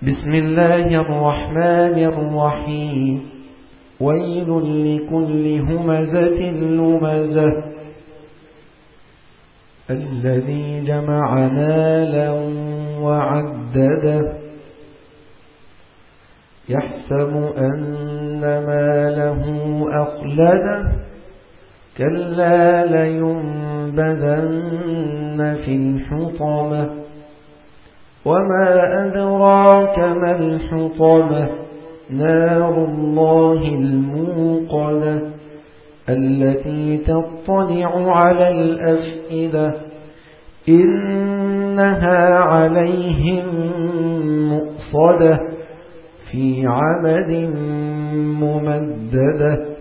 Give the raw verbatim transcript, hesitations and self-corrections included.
بسم الله الرحمن الرحيم ويل لكل همزة لمزة الذي جمع مالا وعدده يحسب أن ماله أخلده كلا لينبذن في الحطمة وما أدراك ما الحطمة نار الله الموقدة التي تطلع على الأفئدة إنها عليهم مؤصدة في عمد ممددة